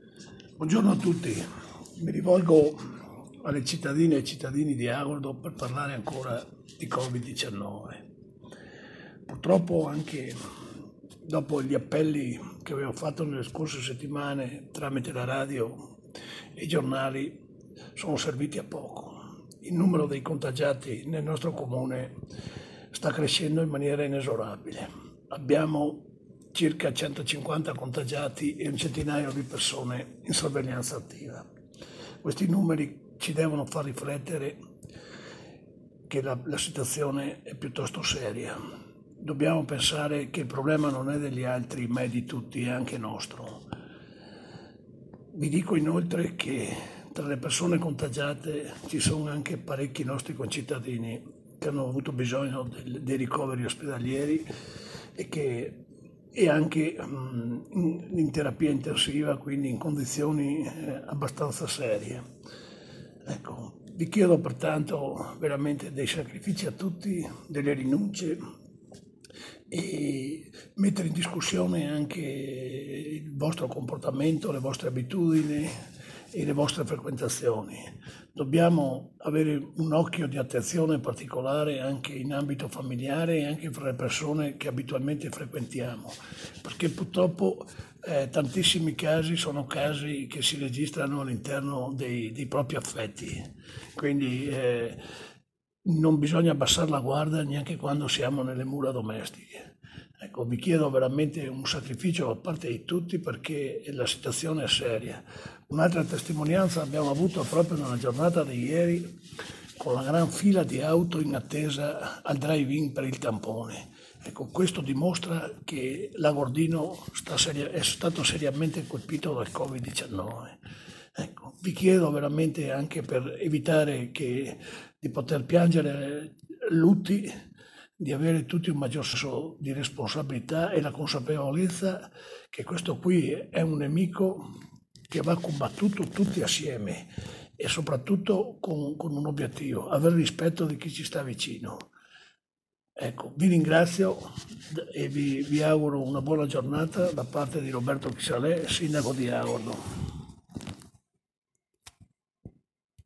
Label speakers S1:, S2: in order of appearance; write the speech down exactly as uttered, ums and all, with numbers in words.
S1: Buongiorno a tutti, mi rivolgo alle cittadine e cittadini di Agordo per parlare ancora di covid diciannove. Purtroppo anche dopo gli appelli che avevo fatto nelle scorse settimane tramite la radio e i giornali sono serviti a poco. Il numero dei contagiati nel nostro comune sta crescendo in maniera inesorabile. Abbiamo circa centocinquanta contagiati e un centinaio di persone in sorveglianza attiva. Questi numeri ci devono far riflettere che la, la situazione è piuttosto seria. Dobbiamo pensare che il problema non è degli altri, ma è di tutti, è anche nostro. Vi dico inoltre che tra le persone contagiate ci sono anche parecchi nostri concittadini che hanno avuto bisogno del, dei ricoveri ospedalieri e che e anche um, in, in terapia intensiva, quindi in condizioni eh, abbastanza serie. Ecco, vi chiedo pertanto veramente dei sacrifici a tutti, delle rinunce e mettere in discussione anche il vostro comportamento, le vostre abitudini e le vostre frequentazioni. Dobbiamo avere un occhio di attenzione particolare anche in ambito familiare e anche fra le persone che abitualmente frequentiamo, perché purtroppo eh, tantissimi casi sono casi che si registrano all'interno dei, dei propri affetti, quindi eh, non bisogna abbassare la guardia neanche quando siamo nelle mura domestiche. Ecco, vi chiedo veramente un sacrificio da parte di tutti perché la situazione è seria. Un'altra testimonianza abbiamo avuto proprio nella giornata di ieri con la gran fila di auto in attesa al drive-in per il tampone. Ecco, questo dimostra che l'Agordino sta seria- è stato seriamente colpito dal covid diciannove. Ecco, vi chiedo veramente anche per evitare che, di poter piangere lutti, di avere tutti un maggior senso di responsabilità e la consapevolezza che questo qui è un nemico che va combattuto tutti assieme e soprattutto con, con un obiettivo, avere rispetto di chi ci sta vicino. Ecco, vi ringrazio e vi, vi auguro una buona giornata da parte di Roberto Chisalè, sindaco di Agordo.